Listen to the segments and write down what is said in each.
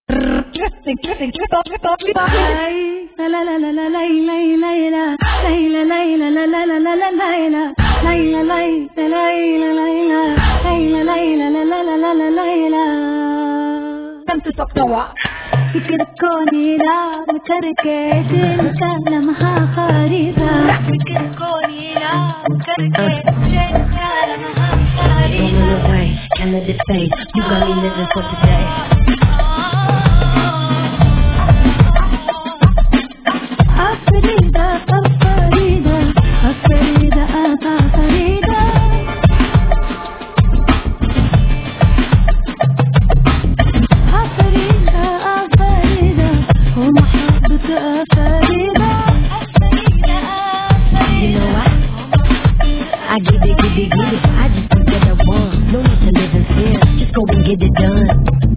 فكر كوني لا مكركة جنك لمها خريطة فكر كوني لا مكركة جنك لمها خريطة Canada Bay, you got me living for today. أفريدة أفريدة أفريدة أفريدة أفريدة أفريدة ومحبة أفريدة أفريدة You know what? I get it, I just do what I want. No need to live in fear, just go and get it done.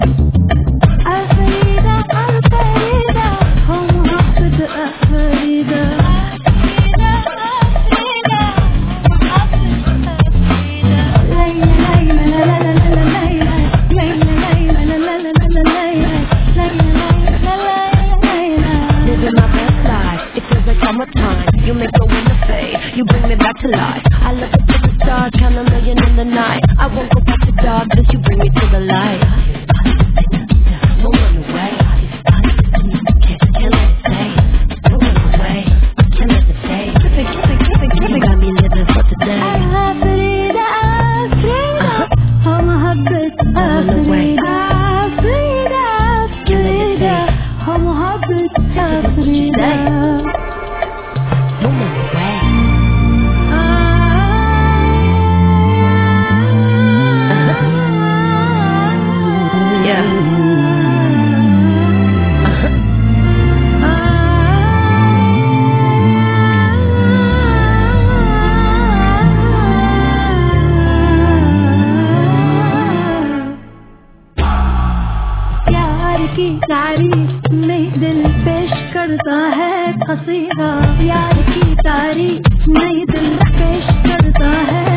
أفريدة أفريدة ومحبة أفريدة أفريدة أفريدة ومحبة أفريدة ليلى ليلى لا لا لا لا ليلى ليلى ليلى لا لا لا لا ليلى ليلى ليلى Living my best life, it feels like summertime. You make a winter fade, you bring me back to life. I look up to the stars, count a million in the night. I won't go back to darkness, you bring me to the light. Don't run away, can't let it stay. Don't run away, can't let it stay. You got me living for today. أفريدة أفريدة ومحبة أفريدة أفريدة أفريدة ومحبة أفريدة Don't run away. प्यार की तारीफ में दिल पेश करता है कसीदा प्यार की तारीफ में दिल पेश करता है